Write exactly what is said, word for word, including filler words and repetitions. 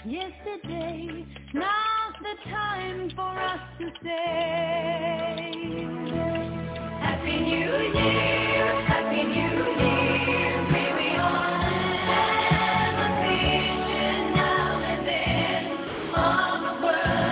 yesterday. Now's the time for us to say